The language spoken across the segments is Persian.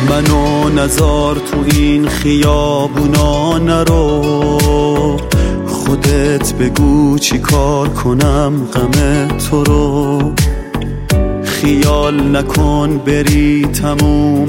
منو نزار تو این خیابونا نرو، خودت بگو چی کار کنم غم تو رو. خیال نکن بری تموم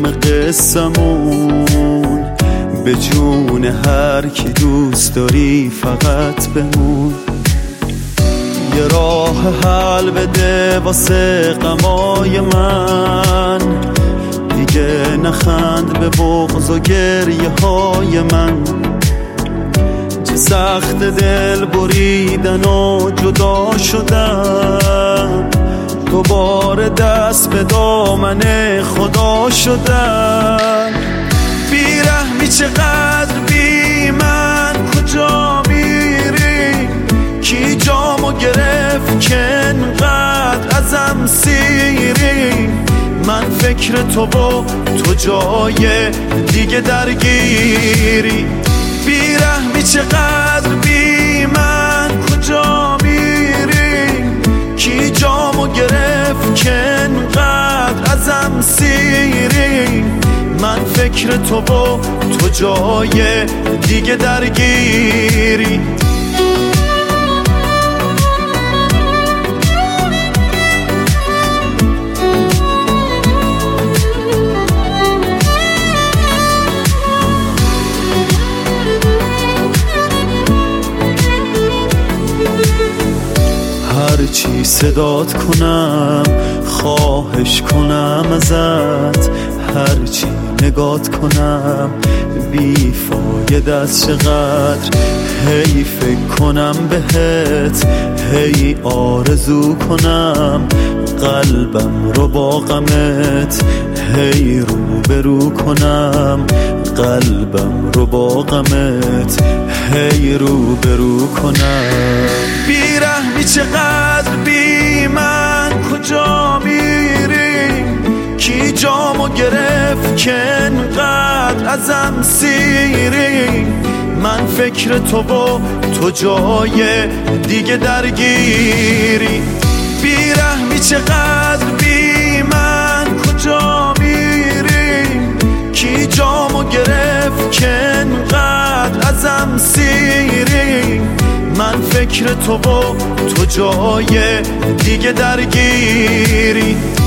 قصمون، به جون هر کی دوست داری فقط بمون. یه راه حل بده واسه غمای من، دیگه نخند به بغض و گریه های من. چه سخت دل بریدن و جدا شدن، دوباره دست به دامن خدا شدن. بیرحمی چقدر بی من کجا میری، کی جامو گرفت که انقدر ازم سیری. من فکر تو و تو جای دیگه درگیری. بیرحمی چقدر بی من کجا میری، کی جامو گرفت که انقدر ازم سیری. من فکر تو و تو جای دیگه درگیری. هرچی صدات کنم خواهش کنم ازت، هرچی نگات کنم بیفاید از چقدر. هی فکر کنم بهت، هی آرزو کنم قلبم رو با غمت. هی روبرو کنم قلبم رو با غمت، هی روبرو کنم. بیرحمی چقدر بی من کجا میری، کی جامو گرفت که انقدر ازم سیری. من فکر تو و تو جای دیگه درگیری. بیرحمی چقدر بی من کجا میری، کی جامو گرفت که انقدر ازم سیری. من فکر تو و تو جای دیگه درگیری.